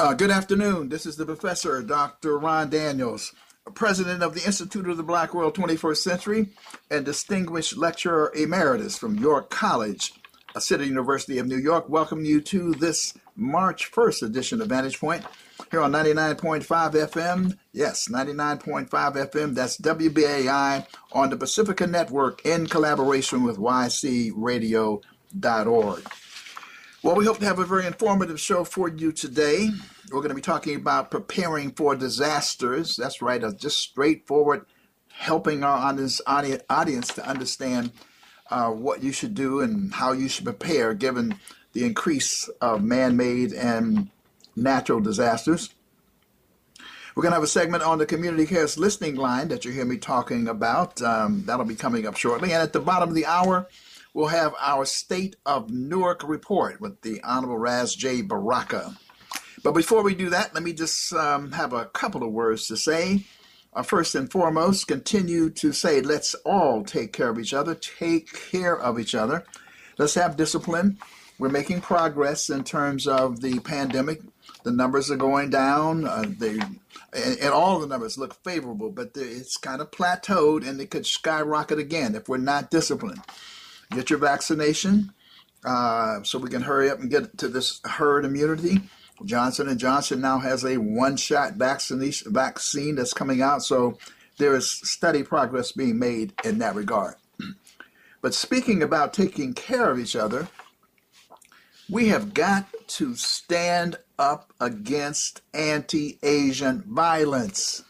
Good afternoon. This is the professor, Dr. Ron Daniels, president of the Institute of the Black World 21st Century and distinguished lecturer emeritus from York College, a City University of New York. Welcome you to this March 1st edition of Vantage Point here on 99.5 FM. Yes, 99.5 FM. That's WBAI on the Pacifica Network in collaboration with ycradio.org. Well, we hope to have a very informative show for you today. We're going to be talking about preparing for disasters. That's right, just straightforward helping our audience to understand what you should do and how you should prepare given the increase of man-made and natural disasters. We're going to have a segment on the Community Cares listening line that you hear me talking about. That'll be coming up shortly. And at the bottom of the hour, we'll have our State of Newark report with the Honorable Raz J. Baraka. But before we do that, let me just have a couple of words to say. First and foremost, continue to say, let's all take care of each other. Take care of each other. Let's have discipline. We're making progress in terms of the pandemic. The numbers are going down. And all the numbers look favorable, but it's kind of plateaued, and it could skyrocket again if we're not disciplined. Get your vaccination so we can hurry up and get to this herd immunity. Johnson & Johnson now has a one-shot vaccine that's coming out, so there is steady progress being made in that regard. But speaking about taking care of each other, we have got to stand up against anti-Asian violence.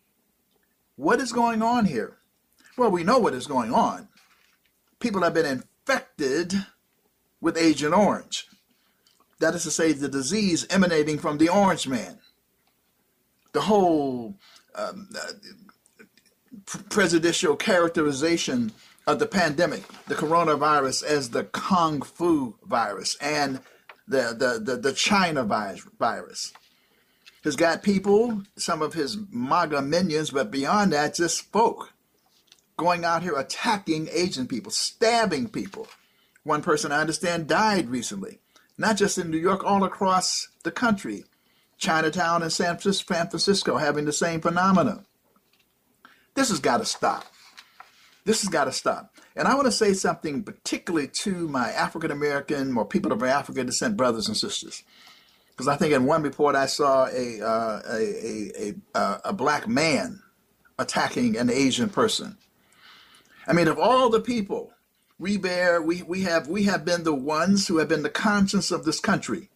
What is going on here? Well, we know what is going on. People have been infected with Agent Orange. That is to say, the disease emanating from the Orange Man. The whole presidential characterization of the pandemic, the coronavirus as the Kung Fu virus and the China virus, has got people, some of his MAGA minions, but beyond that, just folk, going out here attacking Asian people, stabbing people. One person, I understand, died recently, not just in New York, all across the country. Chinatown and San Francisco having the same phenomena. This has got to stop. This has got to stop. And I want to say something particularly to my African American or people of African descent brothers and sisters, because I think in one report I saw a black man attacking an Asian person. I mean, of all the people we have been the ones who have been the conscience of this country.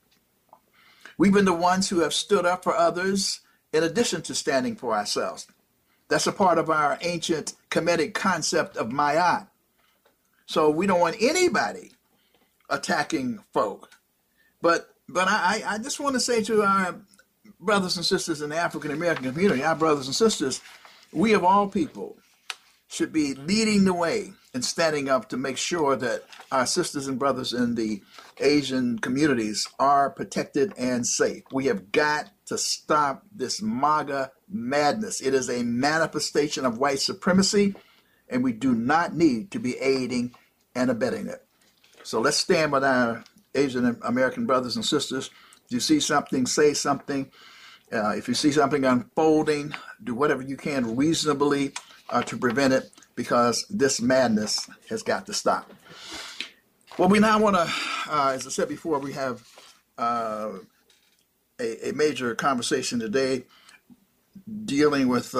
We've been the ones who have stood up for others in addition to standing for ourselves. That's a part of our ancient Kemetic concept of Ma'at. So we don't want anybody attacking folk. But I just want to say to our brothers and sisters in the African American community, our brothers and sisters, we of all people should be leading the way and standing up to make sure that our sisters and brothers in the Asian communities are protected and safe. We have got to stop this MAGA madness. It is a manifestation of white supremacy, and we do not need to be aiding and abetting it. So let's stand with our Asian American brothers and sisters. If you see something, say something. If you see something unfolding, do whatever you can reasonably to prevent it, because this madness has got to stop. Well, we now want to, as I said before, we have a major conversation today dealing with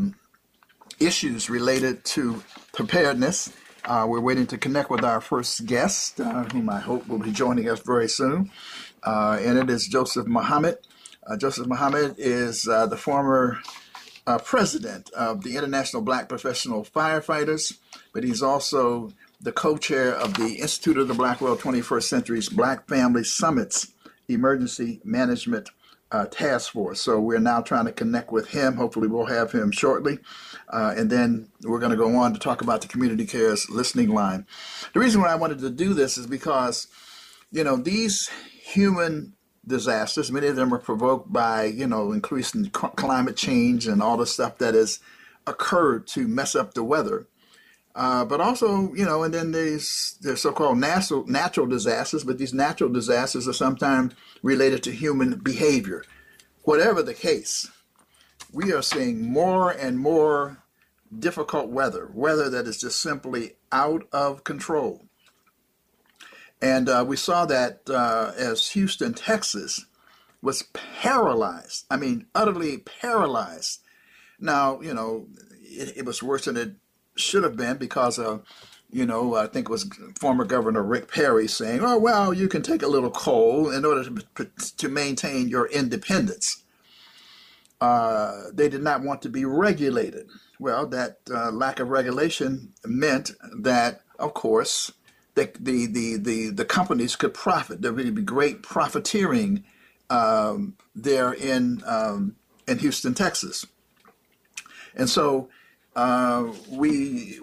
issues related to preparedness. We're waiting to connect with our first guest, whom I hope will be joining us very soon, and it is Joseph Muhammad. Joseph Muhammad is the former president of the International Black Professional Firefighters, but he's also the co-chair of the Institute of the Black World 21st Century's Black Family Summits Emergency Management Task Force. So we're now trying to connect with him. Hopefully we'll have him shortly. And then we're going to go on to talk about the Community Cares listening line. The reason why I wanted to do this is because, these human disasters, many of them are provoked by, increasing climate change and all the stuff that has occurred to mess up the weather. But also, and then there's so-called natural disasters, but these natural disasters are sometimes related to human behavior. Whatever the case, we are seeing more and more difficult weather that is just simply out of control. And we saw that as Houston, Texas was paralyzed. I mean, utterly paralyzed. Now, it was worse than it should have been because of, I think it was former Governor Rick Perry saying, oh, well, you can take a little coal in order to maintain your independence. They did not want to be regulated. Well, that lack of regulation meant that, of course, the companies could profit. There would be great profiteering there in Houston, Texas. And so we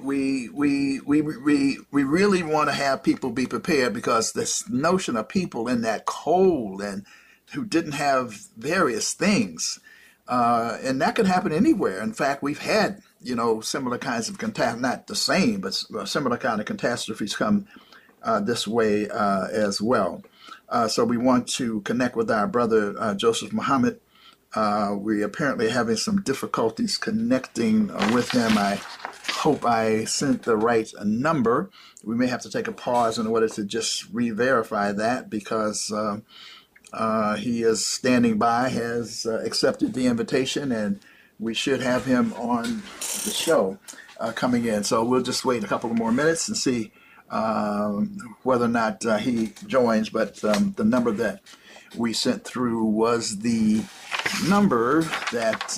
really want to have people be prepared, because this notion of people in that cold and who didn't have various things, and that could happen anywhere. In fact, we've had similar kinds of not the same, but similar kind of catastrophes come this way as well. So we want to connect with our brother Joseph Muhammad. We apparently having some difficulties connecting with him. I hope I sent the right number. We may have to take a pause in order to just re-verify that, because he is standing by, has accepted the invitation, and we should have him on the show coming in. So we'll just wait a couple of more minutes and see whether or not he joins. But the number that we sent through was the number that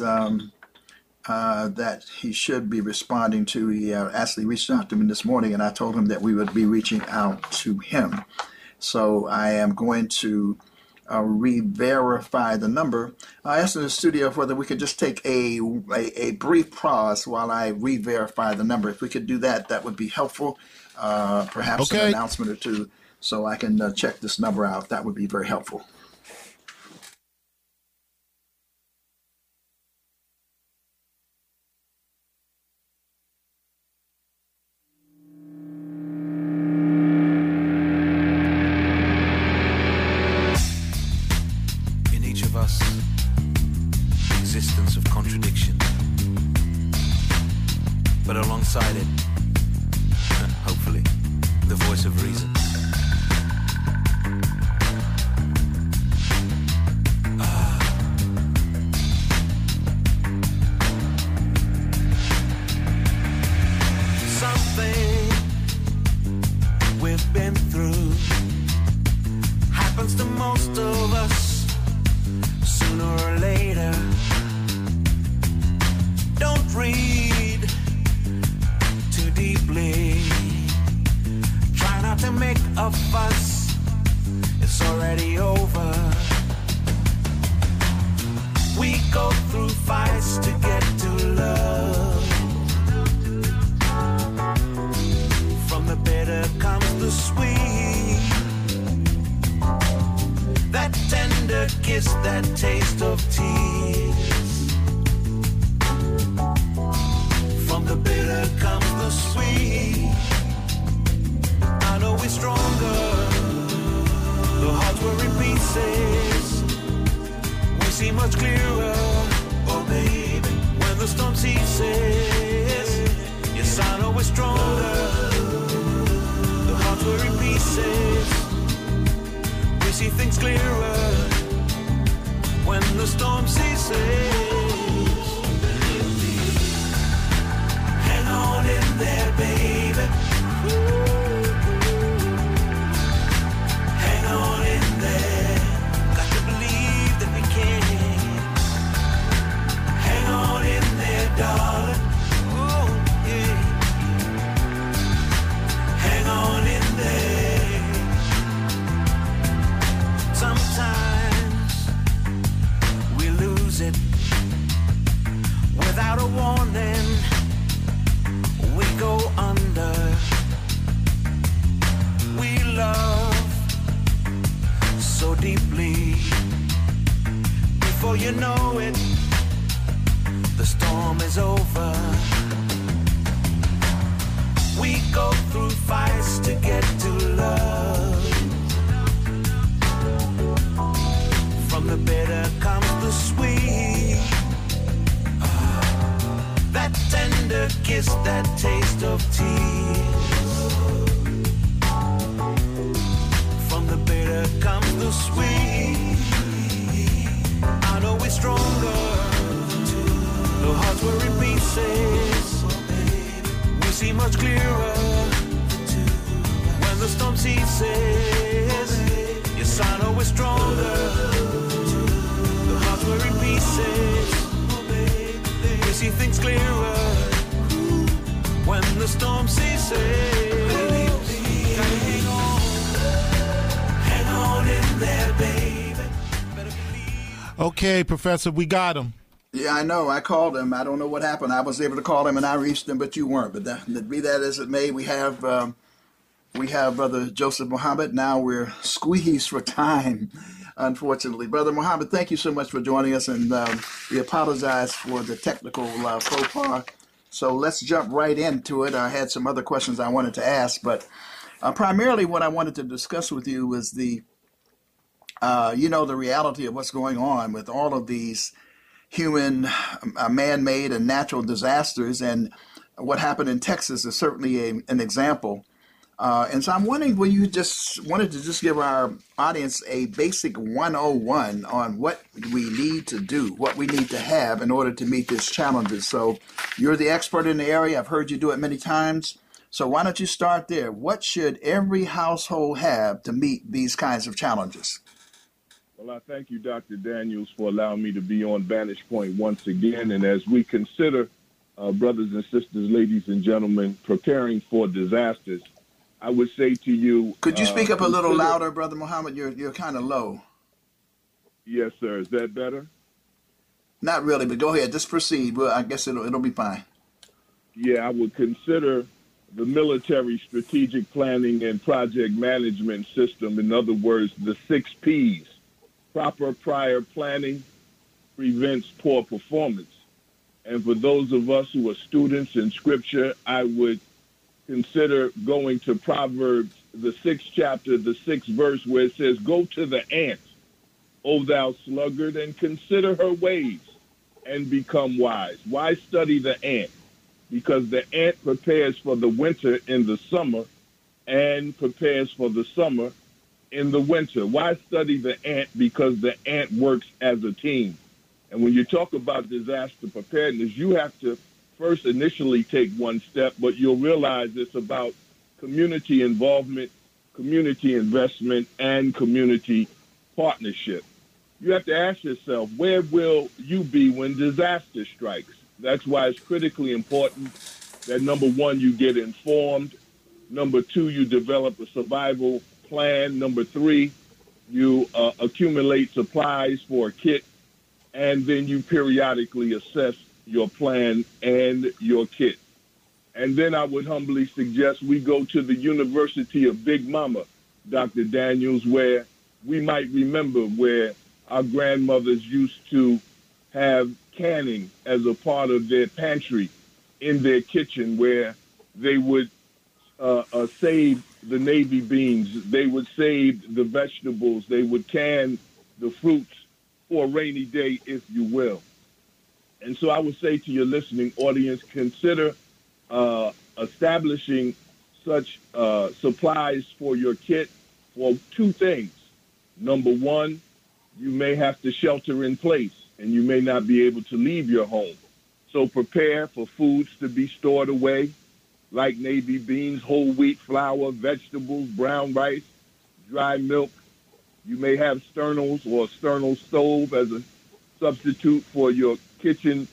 that he should be responding to. He actually reached out to me this morning, and I told him that we would be reaching out to him. So I am going to re-verify the number. I asked in the studio whether we could just take a brief pause while I re-verify the number. If we could do that, that would be helpful. Perhaps an announcement or two, so I can check this number out. That would be very helpful. But alongside it, hopefully, the voice of reason. Something we've been through happens to most of us sooner or later. Don't read too deeply. Try not to make a fuss. It's already over. We go through fights to get to love. From the bitter comes the sweet. That tender kiss, that taste of tears. From the bitter comes the sweet. I know we're stronger. The hearts were in pieces. We see much clearer. Oh baby, when the storm ceases. Yes, I know we're stronger. The hearts were in pieces. We see things clearer. When the storm ceases. Hang on in there, baby. Hang on in there. Got to believe that we can. Hang on in there, darling. Oh, yeah. Hang on in there. Sometimes bitter kiss, that taste of tears. From the bitter comes the sweet. I know we're stronger. The hearts were in pieces. We see much clearer when the storm ceases. Yes, I know we're stronger. The hearts were in pieces. We see things clearer when the storm ceases. Hang on in there, baby. Okay, Professor, we got him. Yeah, I know. I called him. I don't know what happened. I was able to call him and I reached him, but you weren't. But be that as it may, we have Brother Joseph Muhammad. Now we're squeezed for time, unfortunately. Brother Muhammad, thank you so much for joining us, and we apologize for the technical faux pas. So let's jump right into it. I had some other questions I wanted to ask, but primarily what I wanted to discuss with you was the reality of what's going on with all of these human, man-made, and natural disasters. And what happened in Texas is certainly an example. And so I'm wondering, will you just wanted to just give our audience a basic 101 on what we need to do, what we need to have in order to meet these challenges. So you're the expert in the area. I've heard you do it many times. So why don't you start there? What should every household have to meet these kinds of challenges? Well, I thank you, Dr. Daniels, for allowing me to be on Vantage Point once again. And as we consider, brothers and sisters, ladies and gentlemen, preparing for disasters, I would say to you... Could you speak up a little louder, Brother Muhammad? You're kind of low. Yes, sir. Is that better? Not really, but go ahead. Just proceed. Well, I guess it'll be fine. Yeah, I would consider the military strategic planning and project management system, in other words, the 6 Ps. Proper prior planning prevents poor performance. And for those of us who are students in Scripture, I would consider going to Proverbs, the 6th chapter, the 6th verse, where it says, "Go to the ant, O thou sluggard, and consider her ways, and become wise." Why study the ant? Because the ant prepares for the winter in the summer and prepares for the summer in the winter. Why study the ant? Because the ant works as a team. And when you talk about disaster preparedness, you have to first initially take one step, but you'll realize it's about community involvement, community investment, and community partnership. You have to ask yourself, where will you be when disaster strikes? That's why it's critically important that, number one, you get informed. Number two, you develop a survival plan. Number three, you accumulate supplies for a kit, and then you periodically assess your plan and your kit. And then I would humbly suggest we go to the University of Big Mama, Dr. Daniels, where we might remember where our grandmothers used to have canning as a part of their pantry in their kitchen, where they would save the navy beans, they would save the vegetables, they would can the fruits for a rainy day, if you will. And so I would say to your listening audience, consider establishing such supplies for your kit for 2 things. Number one, you may have to shelter in place, and you may not be able to leave your home. So prepare for foods to be stored away, like navy beans, whole wheat flour, vegetables, brown rice, dry milk. You may have sternals or a sternal stove as a substitute for your kitchen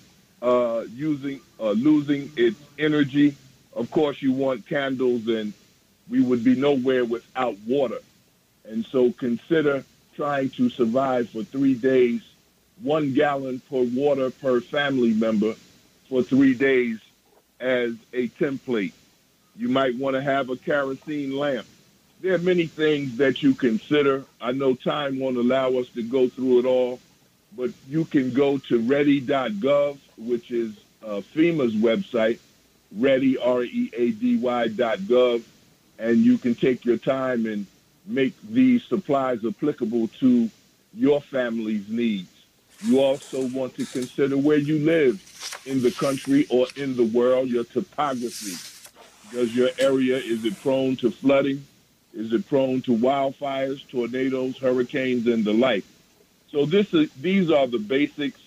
losing its energy. Of course, you want candles, and we would be nowhere without water. And so consider trying to survive for 3 days, 1 gallon per water per family member for 3 days as a template. You might want to have a kerosene lamp. There are many things that you consider. I know time won't allow us to go through it all, but you can go to ready.gov, which is FEMA's website, ready, READY.gov, and you can take your time and make these supplies applicable to your family's needs. You also want to consider where you live. in the country or in the world, your topography. Does your area, is it prone to flooding? Is it prone to wildfires, tornadoes, hurricanes, and the like? So these are the basics.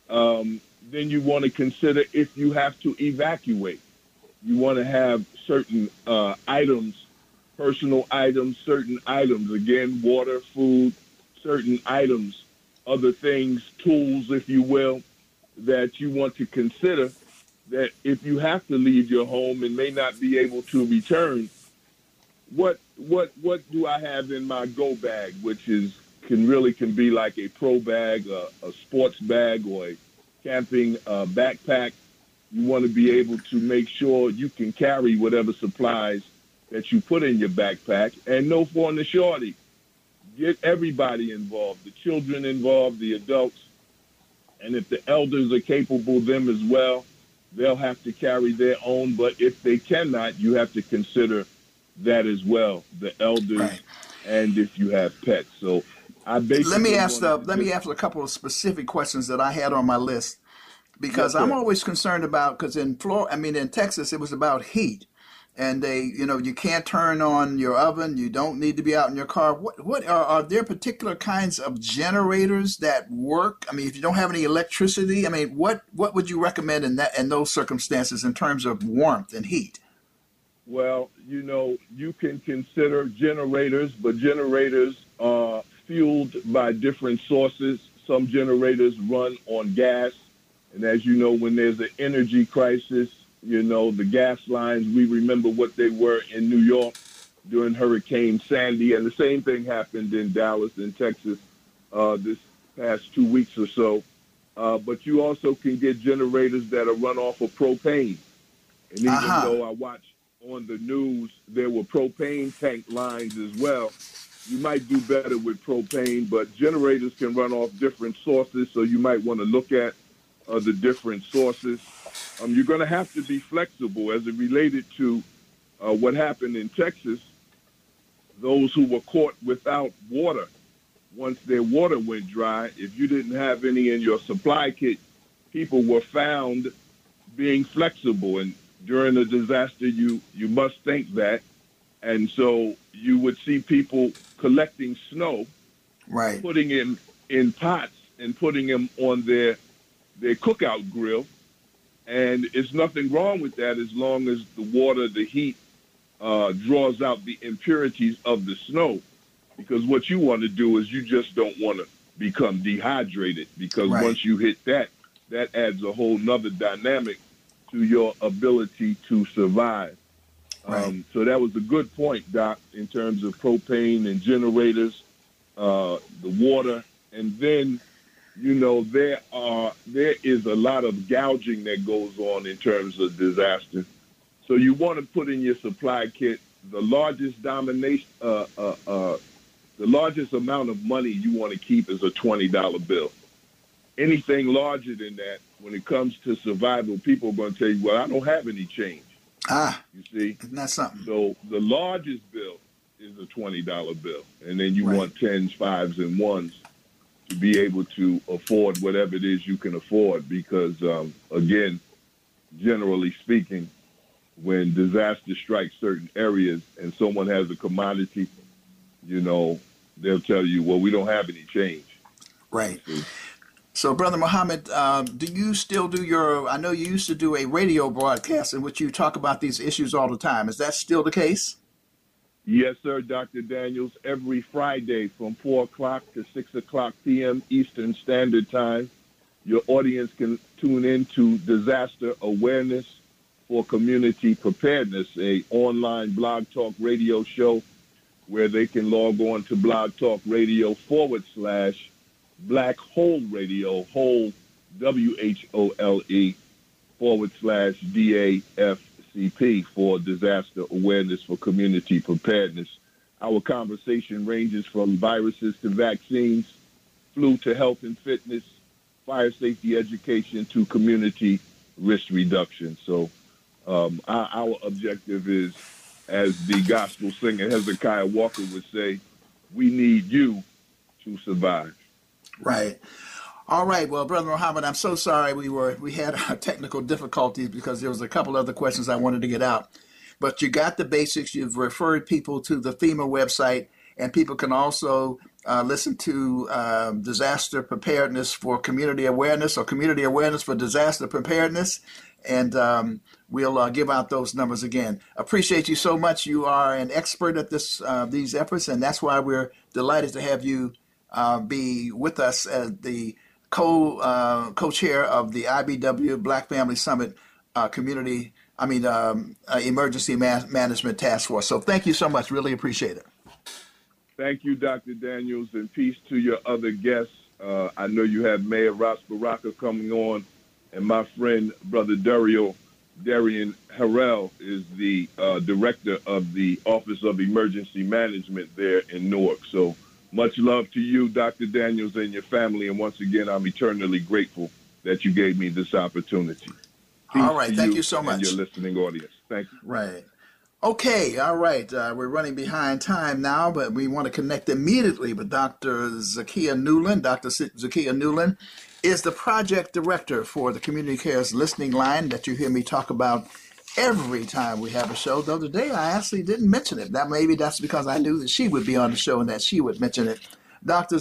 Then you want to consider if you have to evacuate. You want to have certain items, personal items, certain items, again, water, food, certain items, other things, tools, if you will, that you want to consider that if you have to leave your home and may not be able to return, what do I have in my go bag, which can be like a pro bag, a sports bag, or a camping backpack. You want to be able to make sure you can carry whatever supplies that you put in your backpack, and no for the shorty. Get everybody involved, the children involved, the adults, and if the elders are capable, them as well, they'll have to carry their own. But if they cannot, you have to consider that as well, the elders, right, and if you have pets. So I basically let me ask a couple of specific questions that I had on my list, because I'm always concerned about, because in Texas, it was about heat. And you can't turn on your oven. You don't need to be out in your car. What are there particular kinds of generators that work? I mean, if you don't have any electricity, what would you recommend in those circumstances in terms of warmth and heat? Well, you can consider generators, but generators are fueled by different sources. Some generators run on gas, and as you know, when there's an energy crisis, the gas lines, we remember what they were in New York during Hurricane Sandy, and the same thing happened in Dallas and Texas this past 2 weeks or so. But you also can get generators that are run off of propane. And even though I watched on the news, there were propane tank lines as well. You might do better with propane, but generators can run off different sources, so you might want to look at the different sources. You're going to have to be flexible as it related to what happened in Texas. Those who were caught without water, once their water went dry, if you didn't have any in your supply kit, people were found being flexible. And during a disaster, you must think that. And so you would see people collecting snow, right, putting it in pots and putting them on their cookout grill. And it's nothing wrong with that as long as the water, the heat, draws out the impurities of the snow. Because what you want to do is you just don't want to become dehydrated, because right, once you hit that adds a whole nother dynamic to your ability to survive. Right. So that was a good point, Doc, in terms of propane and generators, the water, and then there is a lot of gouging that goes on in terms of disaster. So you want to put in your supply kit the largest amount of money you want to keep is a $20 bill. Anything larger than that, when it comes to survival, people are going to tell you, well, I don't have any change. You see? Isn't that something? So the largest bill is a $20 bill. And then you want tens, fives, and ones to be able to afford whatever it is you can afford, because, again, generally speaking, when disaster strikes certain areas and someone has a commodity, they'll tell you, well, we don't have any change. Right. So, Brother Muhammad, do you still do I know you used to do a radio broadcast in which you talk about these issues all the time. Is that still the case? Yes, sir, Dr. Daniels. Every Friday from 4 o'clock to 6 o'clock p.m. Eastern Standard Time, your audience can tune in to Disaster Awareness for Community Preparedness, a online blog talk radio show where they can log on to Blog Talk Radio /Black Hole Radio, Hole, WHOLE /DAFCP for Disaster Awareness for Community Preparedness. Our conversation ranges from viruses to vaccines, flu to health and fitness, fire safety education to community risk reduction. So our objective is, as the gospel singer Hezekiah Walker would say, we need you to survive. Right. All right. Well, Brother Muhammad, I'm so sorry we had technical difficulties because there was a couple other questions I wanted to get out. But you got the basics. You've referred people to the FEMA website, and people can also listen to disaster preparedness for community awareness or community awareness for disaster preparedness. And we'll give out those numbers again. Appreciate you so much. You are an expert at these efforts, and that's why we're delighted to have you be with us as the co-chair of the IBW Black Family Summit Emergency Management Task Force. So thank you so much. Really appreciate it. Thank you, Dr. Daniels, and peace to your other guests. I know you have Mayor Ross Baraka coming on, and my friend, Brother Darian Harrell, is the director of the Office of Emergency Management there in Newark. So much love to you, Dr. Daniels, and your family. And once again, I'm eternally grateful that you gave me this opportunity. Peace. All right. Thank you so much. And your listening audience. Thank you. Right. Okay. All right. We're running behind time now, but we want to connect immediately with Dr. Zakia Newland. Dr. Zakia Newland is the project director for the Community Cares listening line that you hear me talk about every time we have a show, though today I actually didn't mention it. That's because I knew that she would be on the show and that she would mention it. Dr.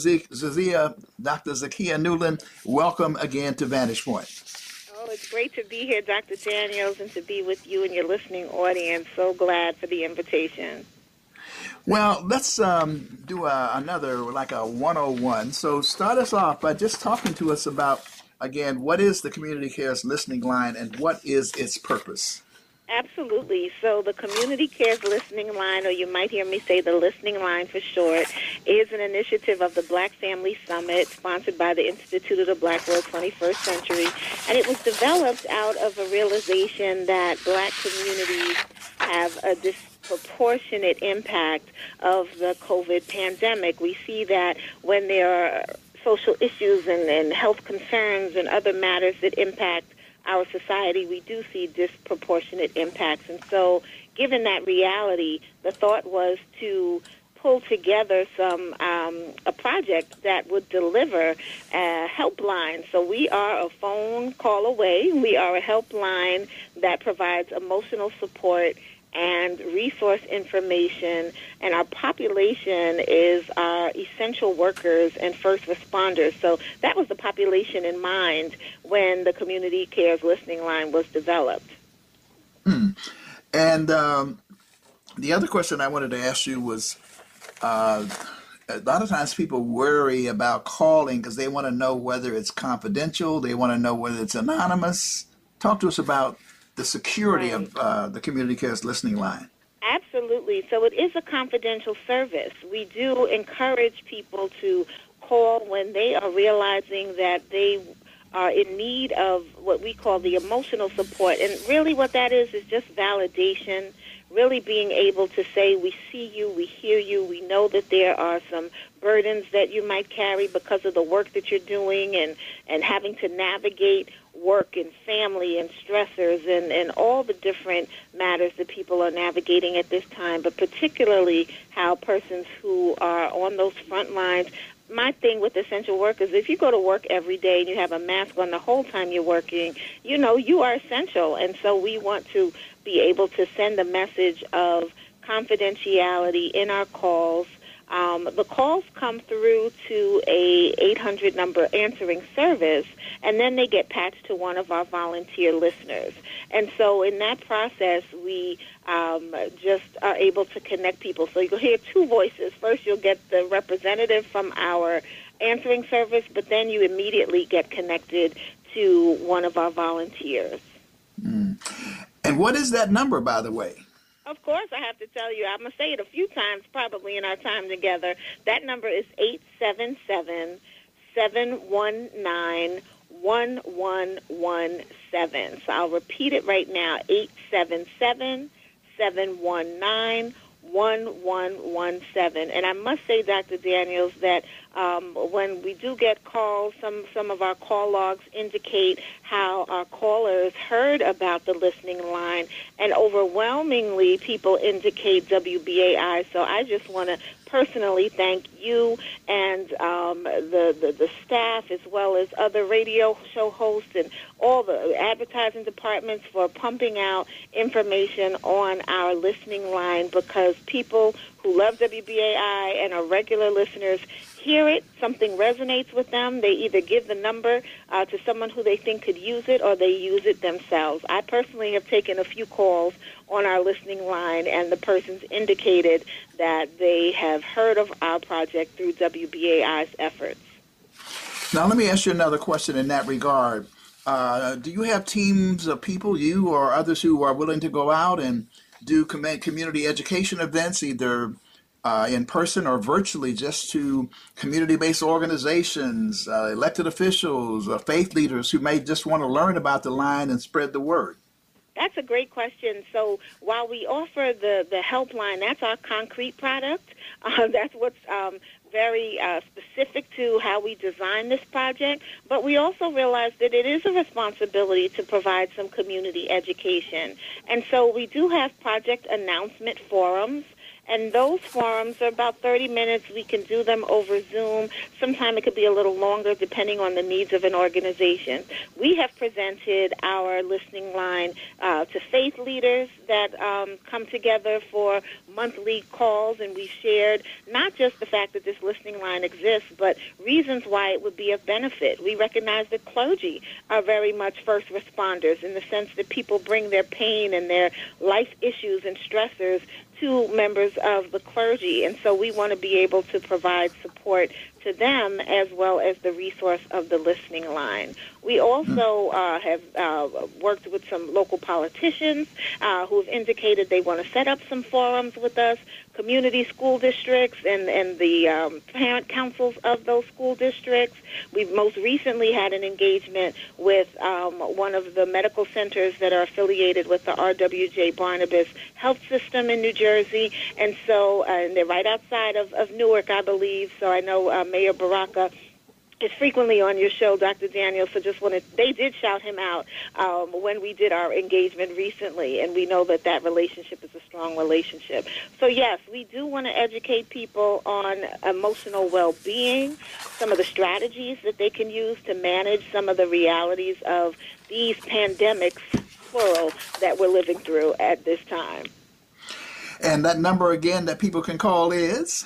Zakia Newland, welcome again to Vantage Point. Oh, it's great to be here, Dr. Daniels, and to be with you and your listening audience. So glad for the invitation. Well, let's do another, like a 101. So start us off by just talking to us about, again, what is the Community Cares listening line and what is its purpose? Absolutely. So the Community Cares Listening Line, or you might hear me say the Listening Line for short, is an initiative of the Black Family Summit sponsored by the Institute of the Black World 21st Century. And it was developed out of a realization that Black communities have a disproportionate impact of the COVID pandemic. We see that when there are social issues and health concerns and other matters that impact our society, we do see disproportionate impacts. And so, given that reality, the thought was to pull together a project that would deliver a helpline. So we are a phone call away. We are a helpline that provides emotional support and resource information, and our population is our essential workers and first responders. So that was the population in mind when the Community Cares Listening Line was developed. And the other question I wanted to ask you was, a lot of times people worry about calling because they want to know whether it's confidential, they want to know whether it's anonymous. Talk to us about the security of the Community Cares listening line. Absolutely. So it is a confidential service. We do encourage people to call when they are realizing that they are in need of what we call the emotional support. And really what that is just validation, really being able to say, we see you, we hear you, we know that there are some burdens that you might carry because of the work that you're doing and having to navigate work and family and stressors and all the different matters that people are navigating at this time, but particularly how persons who are on those front lines. My thing with essential workers, if you go to work every day and you have a mask on the whole time you're working, you are essential. And so we want to be able to send a message of confidentiality in our calls. The calls come through to a 800 number answering service, and then they get patched to one of our volunteer listeners. And so in that process, we just are able to connect people. So you'll hear two voices. First, you'll get the representative from our answering service, but then you immediately get connected to one of our volunteers. And what is that number, by the way? Of course, I have to tell you. I'm going to say it a few times probably in our time together. That number is 877-719-1117. So I'll repeat it right now, 877-719-1117. 1117. And I must say, Dr. Daniels, that when we do get calls, some of our call logs indicate how our callers heard about the listening line, and overwhelmingly people indicate WBAI. So I just want to personally thank you and the staff, as well as other radio show hosts and all the advertising departments, for pumping out information on our listening line, because people who love WBAI and are regular listeners hear it, something resonates with them, they either give the number to someone who they think could use it, or they use it themselves. I personally have taken a few calls on our listening line, and the persons indicated that they have heard of our project through WBAI's efforts. Now, let me ask you another question in that regard. Do you have teams of people, you or others, who are willing to go out and do community education events, either in person or virtually, just to community-based organizations, elected officials, faith leaders who may just want to learn about the line and spread the word? That's a great question. So while we offer the helpline, that's our concrete product. That's what's very specific to how we design this project. But we also realize that it is a responsibility to provide some community education. And so we do have project announcement forums. And those forums are about 30 minutes. We can do them over Zoom. Sometimes it could be a little longer depending on the needs of an organization. We have presented our listening line to faith leaders that come together for monthly calls, and we've shared not just the fact that this listening line exists, but reasons why it would be of benefit. We recognize that clergy are very much first responders in the sense that people bring their pain and their life issues and stressors to members of the clergy, and so we want to be able to provide support to them as well as the resource of the listening line. We also have worked with some local politicians who have indicated they want to set up some forums with us, community school districts and the parent councils of those school districts. We've most recently had an engagement with one of the medical centers that are affiliated with the RWJ Barnabas Health System in New Jersey, and so and they're right outside of Newark, I believe. So I know Mayor Baraka is frequently on your show, Dr. Daniels, so just wanted, they did shout him out when we did our engagement recently, and we know that that relationship is a strong relationship. So yes, we do want to educate people on emotional well-being, some of the strategies that they can use to manage some of the realities of these pandemics, plural, that we're living through at this time. And that number again that people can call is?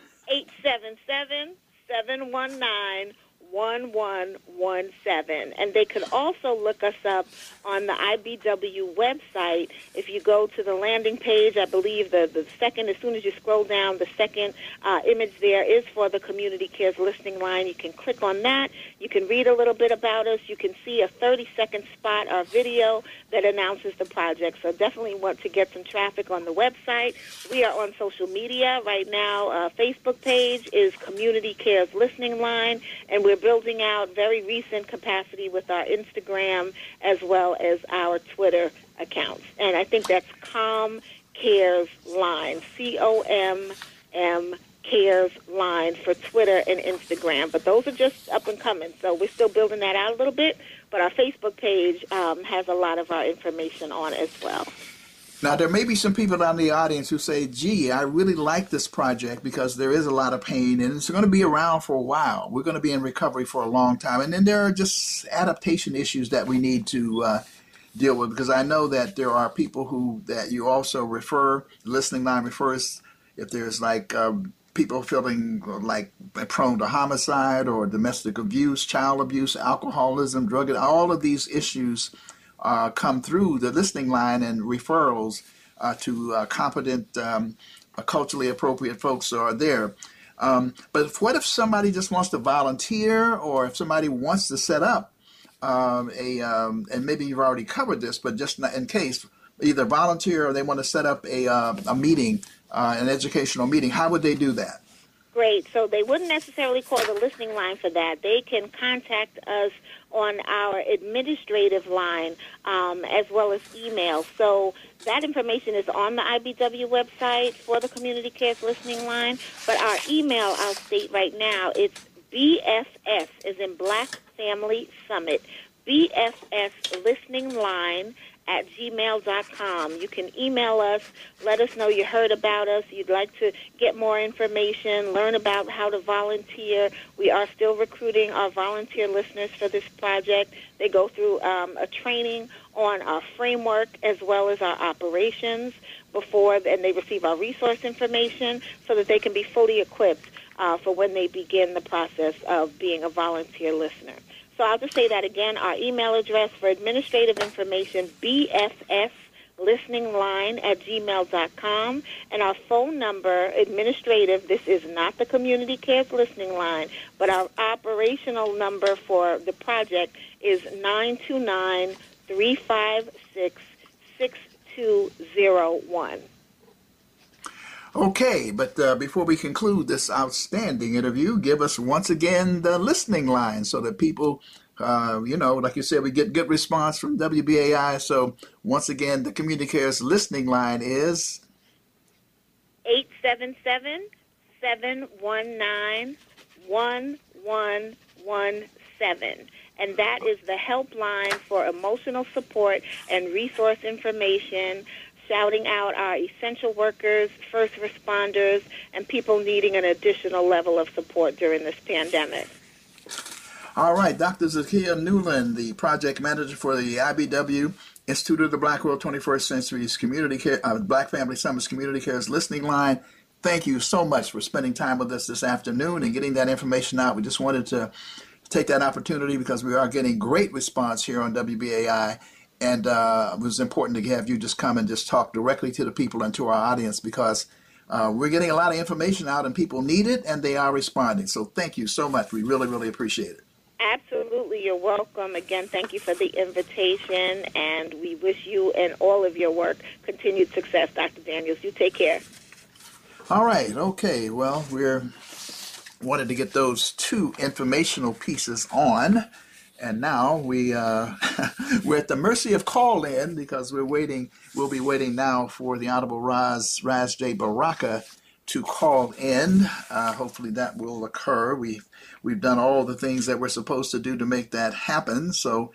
877-719-1117. And they could also look us up on the IBW website. If you go to the landing page, I believe the second, as soon as you scroll down, the second image there is for the Community Cares listening line. You can click on that. You can read a little bit about us. You can see a 30-second spot or video that announces the project. So definitely want to get some traffic on the website. We are on social media right now. Facebook page is Community Cares listening line, and we're building out very recent capacity with our Instagram as well as our Twitter accounts. And I think that's COM Cares Line, COMM Cares Line for Twitter and Instagram. But those are just up and coming, so we're still building that out a little bit. But our Facebook page has a lot of our information on as well. Now, there may be some people out in the audience who say, gee, I really like this project because there is a lot of pain and it's going to be around for a while. We're going to be in recovery for a long time. And then there are just adaptation issues that we need to deal with, because I know that there are people that you also refer, the listening line refers, if there's like people feeling like prone to homicide or domestic abuse, child abuse, alcoholism, drug, all of these issues come through the listening line, and referrals to competent, culturally appropriate folks are there. But what if somebody just wants to volunteer, or if somebody wants to set up and maybe you've already covered this, but just in case, either volunteer or they want to set up a meeting, an educational meeting, how would they do that? Great. So they wouldn't necessarily call the listening line for that. They can contact us on our administrative line as well as email. So That information is on the IBW website for the Community Cares Listening Line, but our email, I'll state right now, it's BFS, as in Black Family Summit, BFS Listening Line at gmail.com. You can email us, let us know you heard about us, you'd like to get more information, learn about how to volunteer. We are still recruiting our volunteer listeners for this project. They go through a training on our framework as well as our operations and they receive our resource information so that they can be fully equipped for when they begin the process of being a volunteer listener. So I'll just say that again. Our email address for administrative information, bfslisteningline@gmail.com. And our phone number, administrative, this is not the Community Cares Listening Line, but our operational number for the project is 929-356-6201. Okay, but before we conclude this outstanding interview, give us once again the listening line so that people, like you said, we get good response from WBAI. So once again, the Community Cares listening line is 877-719-1117. And that is the helpline for emotional support and resource information, shouting out our essential workers, first responders, and people needing an additional level of support during this pandemic. All right, Dr. Zakia Newland, the project manager for the IBW, Institute of the Black World 21st Century's Community Care, Black Family Summit's Community Cares listening line. Thank you so much for spending time with us this afternoon and getting that information out. We just wanted to take that opportunity because we are getting great response here on WBAI. And it was important to have you just come and just talk directly to the people and to our audience because we're getting a lot of information out and people need it and they are responding. So thank you so much. We really, really appreciate it. Absolutely. You're welcome. Again, thank you for the invitation, and we wish you and all of your work continued success, Dr. Daniels. You take care. All right. Okay. Well, we're wanted to get those two informational pieces on. And now we're at the mercy of call-in because we'll be waiting now for the Honorable Ras J. Baraka to call in. Hopefully that will occur. We've done all the things that we're supposed to do to make that happen. So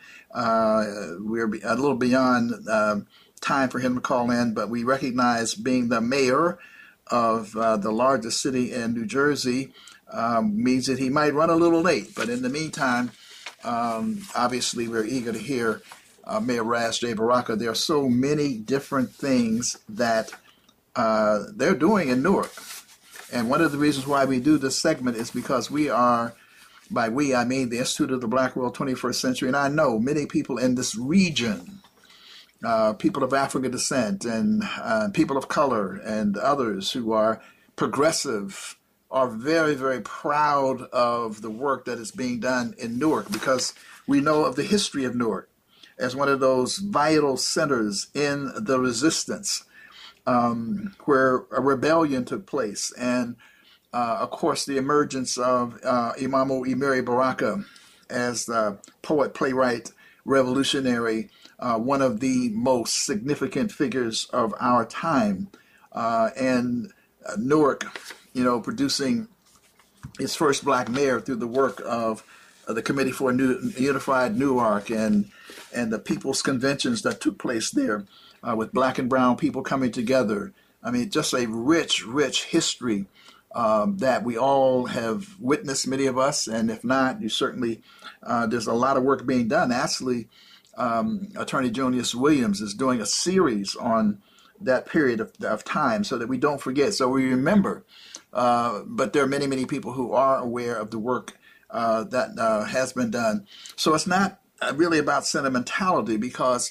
we're a little beyond time for him to call in, but we recognize being the mayor of the largest city in New Jersey means that he might run a little late. But in the meantime, obviously, we're eager to hear Mayor Ras J. Baraka. There are so many different things that they're doing in Newark. And one of the reasons why we do this segment is because we are, by we, I mean the Institute of the Black World 21st Century. And I know many people in this region, people of African descent and people of color and others who are progressive, are very, very proud of the work that is being done in Newark because we know of the history of Newark as one of those vital centers in the resistance where a rebellion took place. And, of course, the emergence of Imamu Imeri Baraka as the poet, playwright, revolutionary, one of the most significant figures of our time. And Newark, producing its first black mayor through the work of the Committee for Unified Newark and the people's conventions that took place there with black and brown people coming together. I mean, just a rich, rich history that we all have witnessed, many of us, and if not, you certainly, there's a lot of work being done. Actually, Attorney Junius Williams is doing a series on that period of time so that we don't forget, so we remember. But there are many, many people who are aware of the work that has been done. So it's not really about sentimentality because,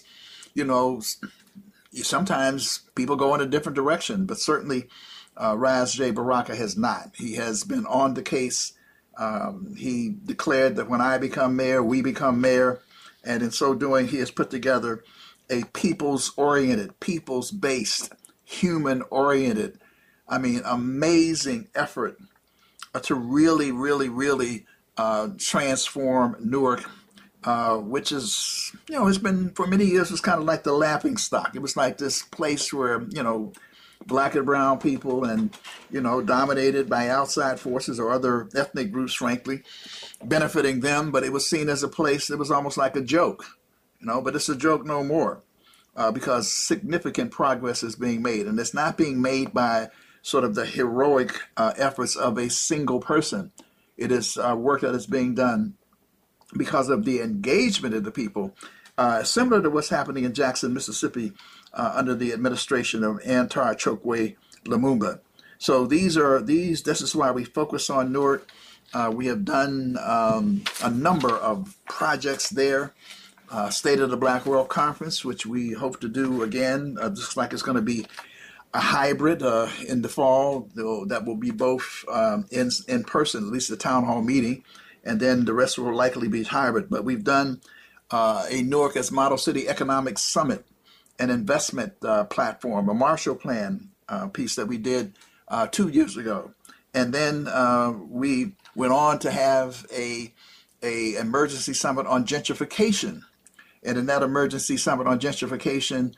sometimes people go in a different direction, but certainly Ras J. Baraka has not. He has been on the case. He declared that when I become mayor, we become mayor. And in so doing, he has put together a people's-oriented, people's-based, human-oriented, amazing effort to really, really, really transform Newark which is, it's been for many years, it's kind of like the laughing stock. It was like this place where, black and brown people and, dominated by outside forces or other ethnic groups, frankly, benefiting them. But it was seen as a place that was almost like a joke, but it's a joke no more because significant progress is being made. And it's not being made by sort of the heroic efforts of a single person. It is work that is being done because of the engagement of the people, similar to what's happening in Jackson, Mississippi, under the administration of Antar Chokwe Lumumba. So this is why we focus on Newark. We have done a number of projects there. State of the Black World Conference, which we hope to do again. Looks like it's going to be a hybrid in the fall, though that will be both in person, at least the town hall meeting, and then the rest will likely be hybrid. But we've done a Newark as Model City Economic Summit, an investment platform, a Marshall Plan piece that we did 2 years ago. And then we went on to have a emergency summit on gentrification. And in that emergency summit on gentrification,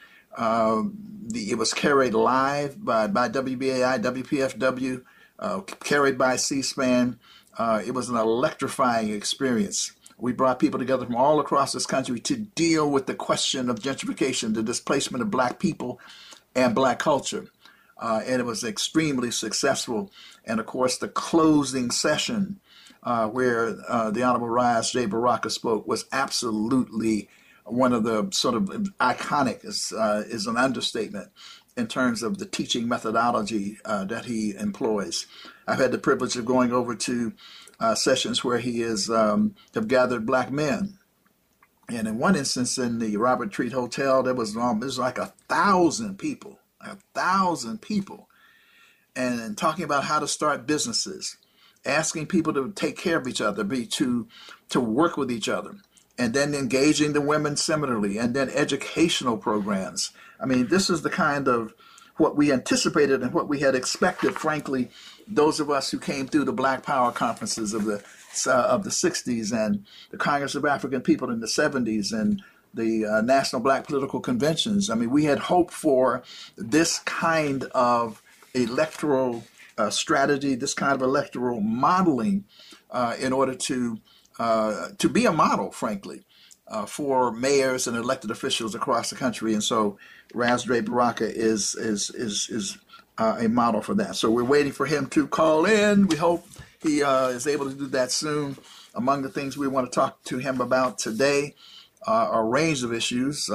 it was carried live by WBAI, WPFW, carried by C-SPAN. It was an electrifying experience. We brought people together from all across this country to deal with the question of gentrification, the displacement of black people and black culture. And it was extremely successful. And of course, the closing session where the Honorable Ras J. Baraka spoke was absolutely one of the sort of iconic, is an understatement in terms of the teaching methodology that he employs. I've had the privilege of going over to sessions where he have gathered black men. And in one instance in the Robert Treat Hotel, there was like 1,000 people, 1,000 people. And talking about how to start businesses, asking people to take care of each other, to work with each other, and then engaging the women similarly, and then educational programs. I mean, this is the kind of what we anticipated and what we had expected, frankly, those of us who came through the Black Power conferences of the 60s and the Congress of African People in the 70s and the National Black Political Conventions. I mean, we had hoped for this kind of electoral strategy, this kind of electoral modeling in order to be a model, frankly, for mayors and elected officials across the country. And so Ras J. Baraka is a model for that. So we're waiting for him to call in. We hope he is able to do that soon. Among the things we want to talk to him about today are a range of issues,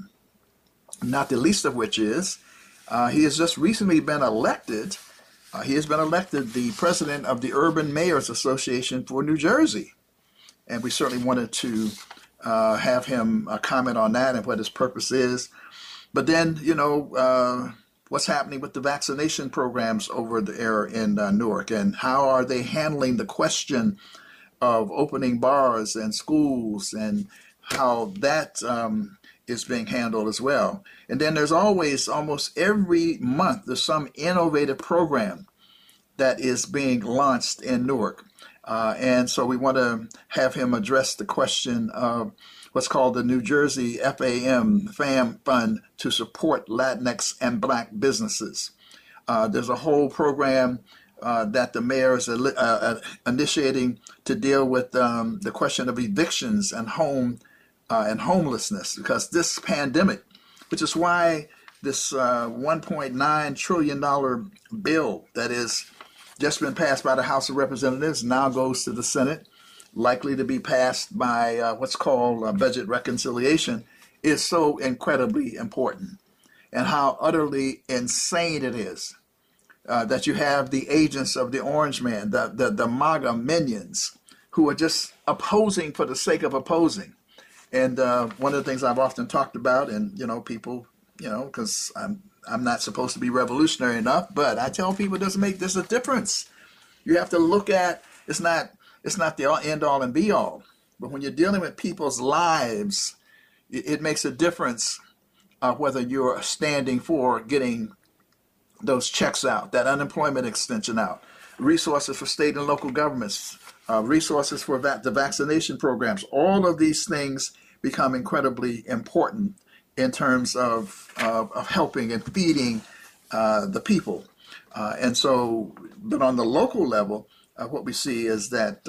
not the least of which is he has just recently been elected. He has been elected the president of the Urban Mayors Association for New Jersey. And we certainly wanted to have him comment on that and what his purpose is. But then, what's happening with the vaccination programs over there in Newark, and how are they handling the question of opening bars and schools, and how that is being handled as well. And then there's always, almost every month, there's some innovative program that is being launched in Newark. And so we want to have him address the question of what's called the New Jersey FAM Fund to support Latinx and black businesses. There's a whole program that the mayor is initiating to deal with the question of evictions and homelessness, because this pandemic, which is why this $1.9 trillion bill that is just been passed by the House of Representatives now goes to the Senate, likely to be passed by what's called budget reconciliation, is so incredibly important. And how utterly insane it is that you have the agents of the Orange Man, the MAGA minions, who are just opposing for the sake of opposing. And one of the things I've often talked about, and people, because I'm not supposed to be revolutionary enough, but I tell people there's a difference. You have to look at, it's not the end all and be all, but when you're dealing with people's lives, it makes a difference whether you're standing for getting those checks out, that unemployment extension out, resources for state and local governments, resources for the vaccination programs. All of these things become incredibly important in terms of helping and feeding the people. And so, but on the local level, what we see is that,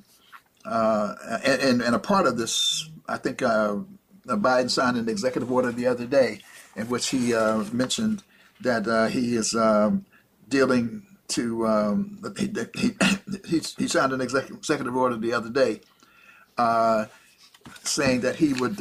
and a part of this, I think Biden signed an executive order the other day in which he mentioned that he is dealing to, he signed an executive order the other day saying that he would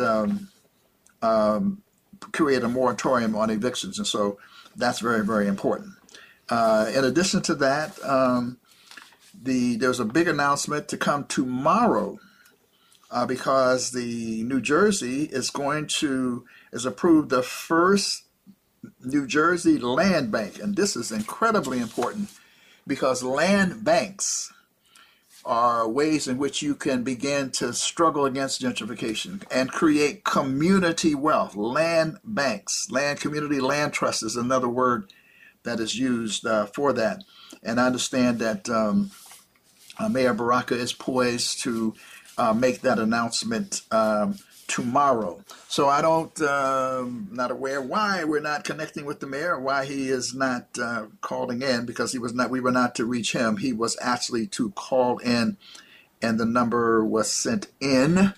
create a moratorium on evictions. And so that's very, very important. In addition to that, there's a big announcement to come tomorrow because the New Jersey is approved the first New Jersey land bank. And this is incredibly important because land banks are ways in which you can begin to struggle against gentrification and create community wealth. Land banks, community land trust is another word that is used for that. And I understand that Mayor Baraka is poised to make that announcement tomorrow. So I don't, not aware why we're not connecting with the mayor, why he is not calling in, because we were not to reach him. He was actually to call in, and the number was sent in.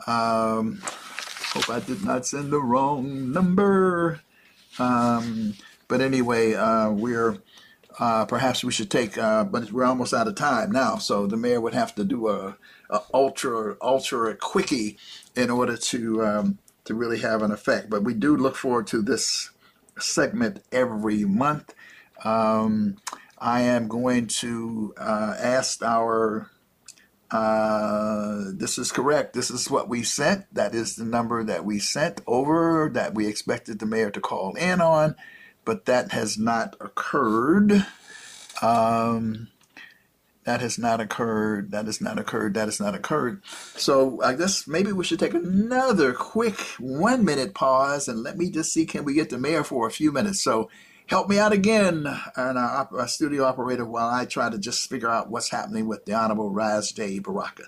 Hope I did not send the wrong number. But anyway, perhaps we should take, but we're almost out of time now. So the mayor would have to do a ultra quickie in order to really have an effect. But we do look forward to this segment every month. I am going to ask this is correct. This is what we sent. That is the number that we sent over that we expected the mayor to call in on, but that has not occurred. That has not occurred. So I guess maybe we should take another quick 1 minute pause and let me just see, can we get the mayor for a few minutes? So help me out again, and our studio operator, while I try to just figure out what's happening with the Honorable Ras J. Baraka.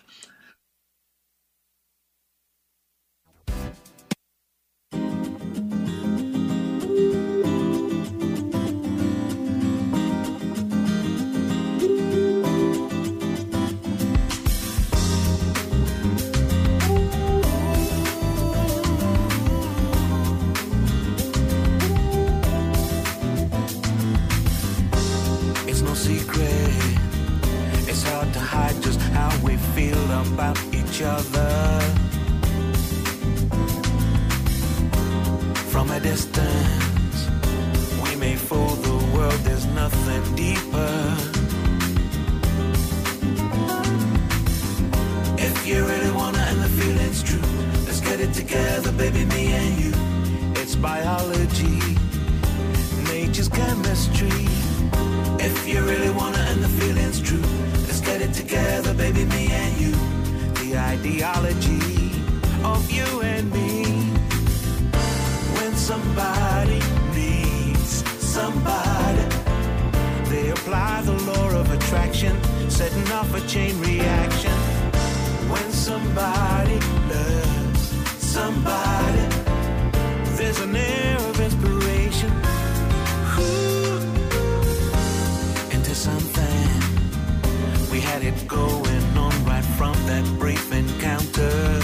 About each other from a distance. We may fool the world, there's nothing deeper. If you really wanna and the feeling's true, let's get it together, baby, me and you. It's biology, nature's chemistry. If you really wanna and the feeling's true, let's get it together, baby, me and you. The ideology of you and me. When somebody needs somebody, they apply the law of attraction, setting off a chain reaction. When somebody loves somebody, there's an air of inspiration. Ooh, into something. We had it going on right from that brief encounter.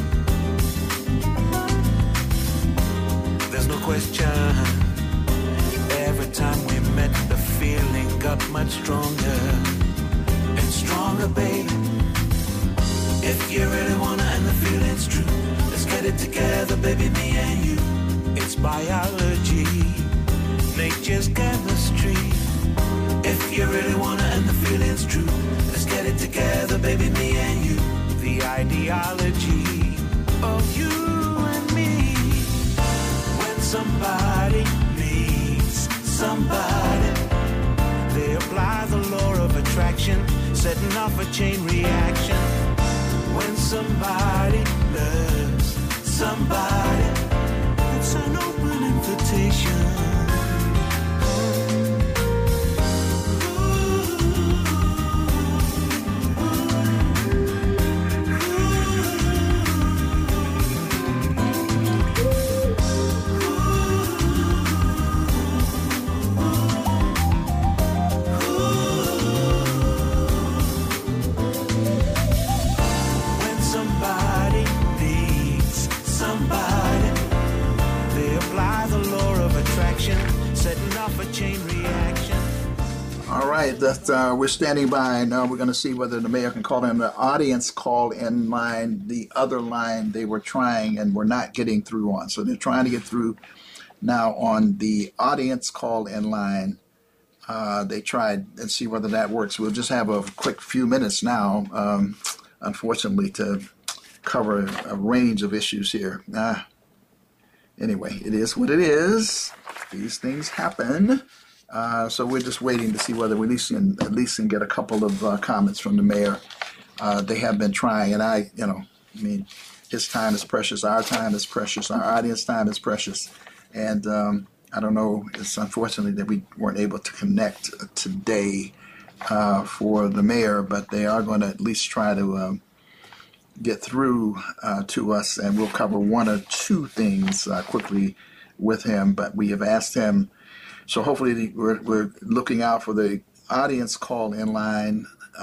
There's no question. Every time we met, the feeling got much stronger and stronger, baby. If you really wanna and the feeling's true, let's get it together, baby, me and you. It's biology, nature's chemistry. If you really wanna and the feeling's true, let's get it together, baby, me and you. The ideology of you and me. When somebody needs somebody, they apply the law of attraction, setting off a chain reaction. When somebody loves somebody, it's an open invitation. chain reaction. All right, we're standing by now. We're going to see whether the mayor can call in. The audience call in line, the other line they were trying and were not getting through on. So they're trying to get through now on the audience call in line. They tried and see whether that works. We'll just have a quick few minutes now, unfortunately, to cover a range of issues here. Anyway, it is what it is. These things happen. So we're just waiting to see whether we at least can get a couple of comments from the mayor. They have been trying, and his time is precious, our time is precious, our audience time is precious, and I don't know. It's unfortunately that we weren't able to connect today for the mayor, but they are going to at least try to get through to us, and we'll cover one or two things quickly with him. But we have asked him. So hopefully we're looking out for the audience call in line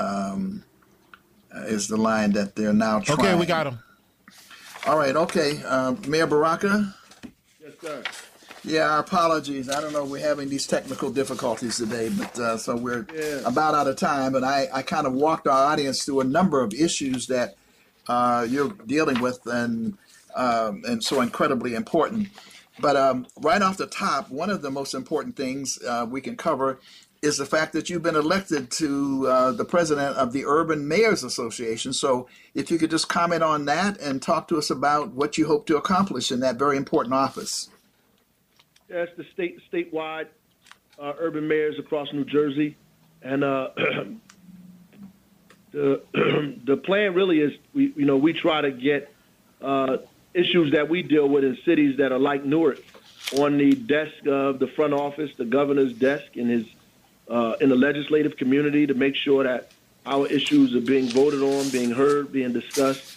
is the line that they're now trying. Okay, we got him. All right, okay. Mayor Baraka? Yes, sir. Yeah, our apologies. I don't know, we're having these technical difficulties today, but so we're about out of time. And I kind of walked our audience through a number of issues that you're dealing with and so incredibly important. But right off the top, one of the most important things we can cover is the fact that you've been elected to the president of the Urban Mayors Association. So if you could just comment on that and talk to us about what you hope to accomplish in that very important office. Yeah, it's the statewide urban mayors across New Jersey. And the plan really is we try to get issues that we deal with in cities that are like Newark on the desk of the front office, the governor's desk in the legislative community, to make sure that our issues are being voted on, being heard, being discussed,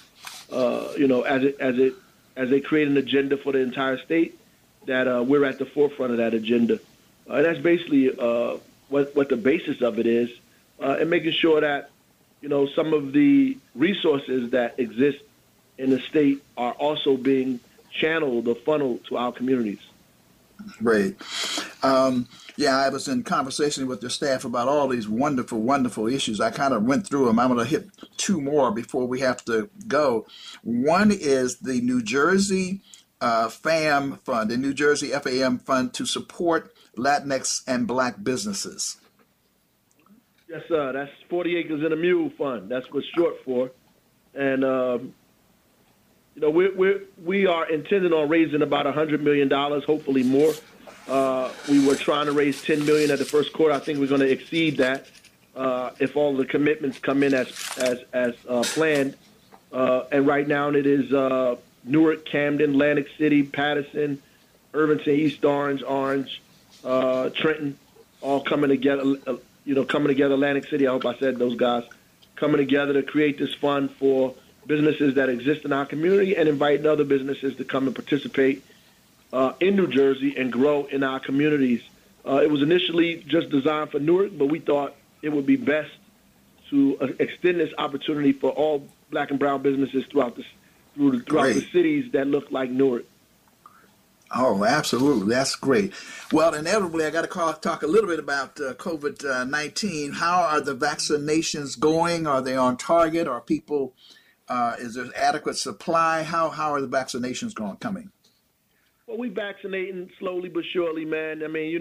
as they create an agenda for the entire state, that we're at the forefront of that agenda. And that's basically what the basis of it is, and making sure that, some of the resources that exist in the state are also being channeled or funneled to our communities. Great. I was in conversation with your staff about all these wonderful, wonderful issues. I kind of went through them. I'm going to hit two more before we have to go. One is the New Jersey FAM Fund, the New Jersey FAM Fund to support Latinx and Black businesses. Yes, sir. That's 40 Acres and a Mule Fund. That's what's short for. And, we are intending on raising about $100 million, hopefully more. We were trying to raise $10 million at the first quarter. I think we're going to exceed that if all the commitments come in as planned. And right now it is Newark, Camden, Atlantic City, Patterson, Irvington, East Orange, Trenton, all coming together. Coming together. Atlantic City. I hope I said those guys coming together to create this fund for businesses that exist in our community and inviting other businesses to come and participate in New Jersey and grow in our communities. It was initially just designed for Newark, but we thought it would be best to extend this opportunity for all Black and brown businesses throughout the cities that look like Newark. Oh, absolutely. That's great. Well, inevitably, I got to talk a little bit about COVID-19. How are the vaccinations going? Are they on target? Are people... is there adequate supply? How are the vaccinations coming? Well, we vaccinating slowly but surely, man. I mean,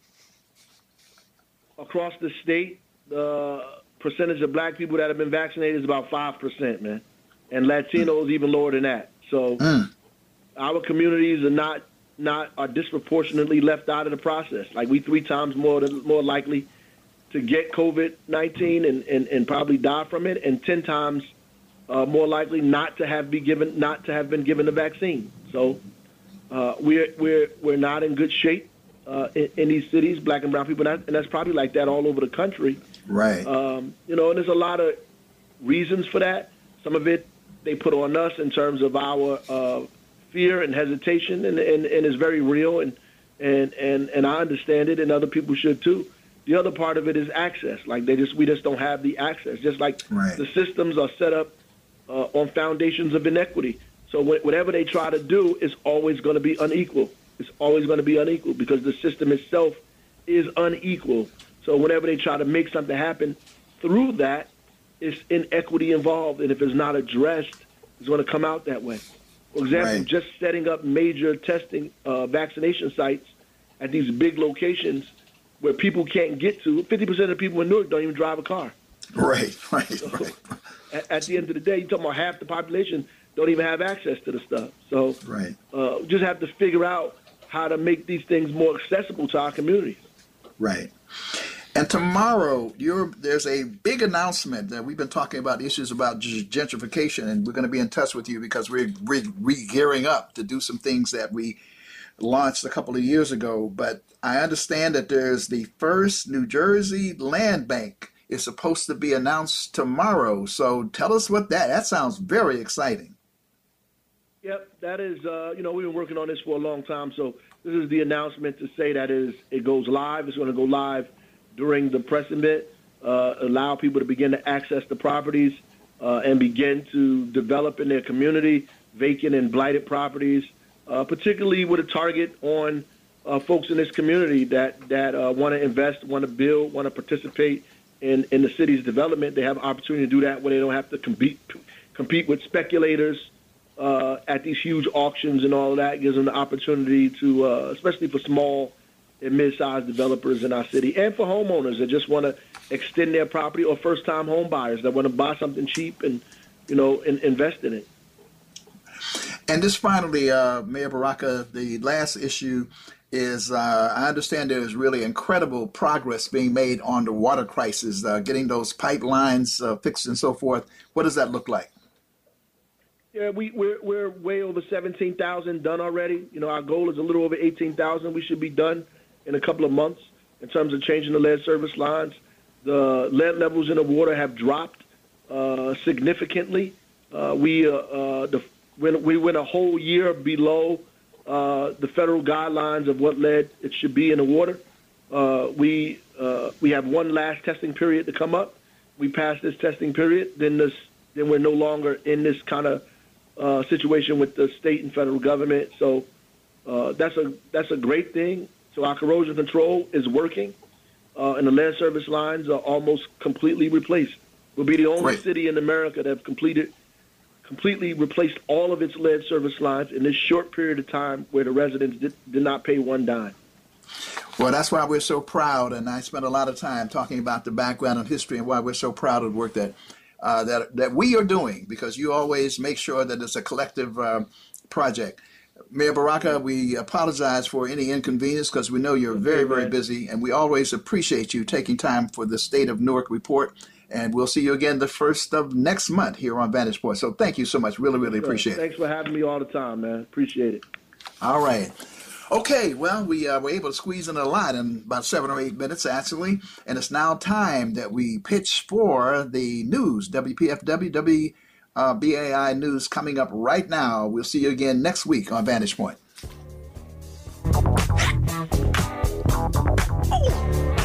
across the state, the percentage of Black people that have been vaccinated is about 5%, man. And Latinos even lower than that. So our communities are disproportionately left out of the process. Like, we 3 times more likely to get COVID-19 and probably die from it, and 10 times more likely not to have been given the vaccine. So we're not in good shape in these cities, Black and brown people, and that's probably like that all over the country. Right. And there's a lot of reasons for that. Some of it they put on us in terms of our fear and hesitation, and it's very real, and I understand it, and other people should too. The other part of it is access. Like, we just don't have the access. Just like the systems are set up on foundations of inequity. So whatever they try to do is always going to be unequal. It's always going to be unequal because the system itself is unequal. So whenever they try to make something happen through that, it's inequity involved. And if it's not addressed, it's going to come out that way. For example, Right. just setting up major testing vaccination sites at these big locations where people can't get to. 50% of the people in Newark don't even drive a car. Right. At the end of the day, you're talking about half the population don't even have access to the stuff. So Right. just have to figure out how to make these things more accessible to our communities. Right. And tomorrow, there's a big announcement that we've been talking about issues about gentrification, and we're going to be in touch with you because we're gearing up to do some things that we launched a couple of years ago. But I understand that there's the first New Jersey land bank is supposed to be announced tomorrow. So tell us what that sounds very exciting. Yep, that is, we've been working on this for a long time. So this is the announcement to say that it goes live. It's going to go live during the press event, allow people to begin to access the properties and begin to develop in their community, vacant and blighted properties, particularly with a target on folks in this community that want to invest, want to build, want to participate in the city's development. They have an opportunity to do that where they don't have to compete with speculators at these huge auctions and all of that. It gives them the opportunity to, especially for small and mid-sized developers in our city, and for homeowners that just want to extend their property, or first-time home buyers that want to buy something cheap and, and invest in it. And just finally, Mayor Baraka, the last issue is I understand there is really incredible progress being made on the water crisis, getting those pipelines fixed and so forth. What does that look like? Yeah, we're way over 17,000 done already. Our goal is a little over 18,000. We should be done in a couple of months in terms of changing the lead service lines. The lead levels in the water have dropped significantly. We went a whole year below the federal guidelines of what lead it should be in the water. We have one last testing period to come up. We pass this testing period, then we're no longer in this kind of situation with the state and federal government. So that's a great thing. So our corrosion control is working, and the lead service lines are almost completely replaced. We'll be the only city in America that have completely replaced all of its lead service lines in this short period of time where the residents did not pay one dime. Well, that's why we're so proud, and I spent a lot of time talking about the background and history and why we're so proud of the work that we are doing, because you always make sure that it's a collective project. Mayor Baraka, we apologize for any inconvenience because we know you're very, very busy, and we always appreciate you taking time for the State of Newark report. And we'll see you again the first of next month here on Vantage Point. So thank you so much. Really, really appreciate it. Thanks for having me all the time, man. Appreciate it. All right. Okay, well, we were able to squeeze in a lot in about 7 or 8 minutes, actually. And it's now time that we pitch for the news, WPFW, BAI News coming up right now. We'll see you again next week on Vantage Point.